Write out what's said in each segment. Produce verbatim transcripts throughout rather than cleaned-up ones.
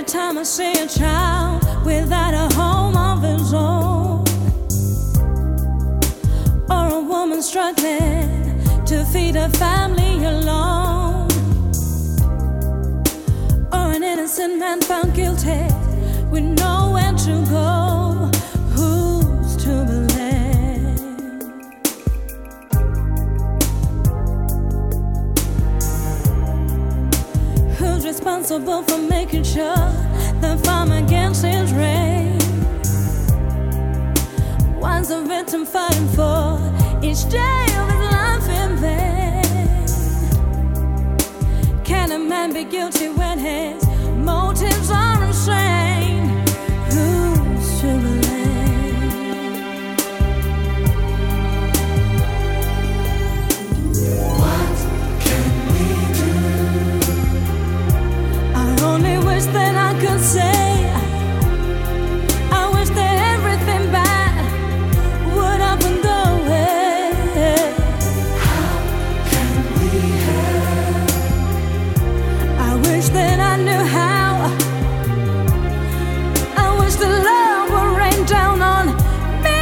time I see a child without a home of his own, or a woman struggling to feed her family alone, or an innocent man found guilty with nowhere to go, who's to blame? Who's responsible for making sure the farmer gets his rain? One's a victim fighting for each day of his life in vain. Can a man be guilty when his motives are insane? Who's to blame? What can we do? I only wish that I could say, I wish that everything bad would up and go away. How can we help? I wish that I knew how. I wish the love would rain down on me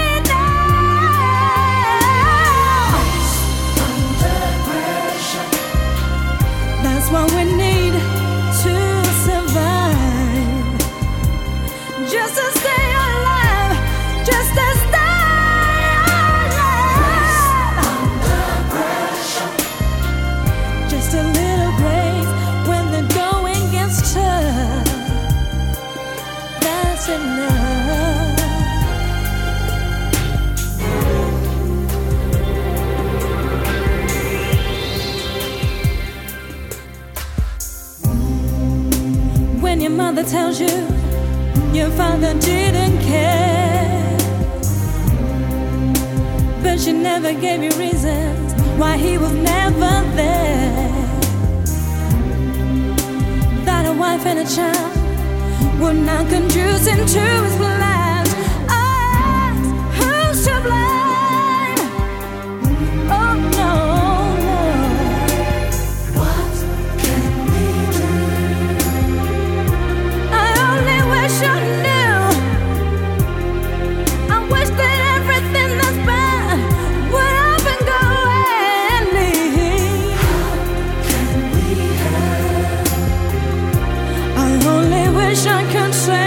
now. Under pressure, That's what we need to survive. Just to stay alive. Just to stay alive. under pressure, Just a little grace when the going gets tough. That's enough. When your mother tells you your father didn't care, but she never gave you reasons why he was never there, that a wife and a child would not conduce him to his plans. Ask who's to blame? Oh no, no. what can we do? I only wish I knew. I wish that everything that's bad would up and go and leave. Can we help? I only wish I could say